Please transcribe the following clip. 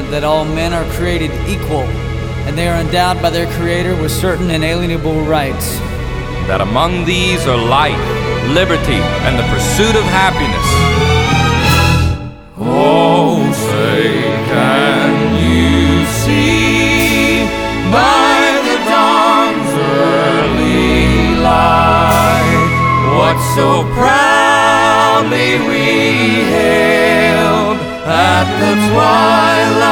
statement that all men are created equal, and they are endowed by their Creator with certain inalienable rights. That among these are life, liberty, and the pursuit of happiness. Oh, say, can you see by the dawn's early light what so proudly we hailed at the twilight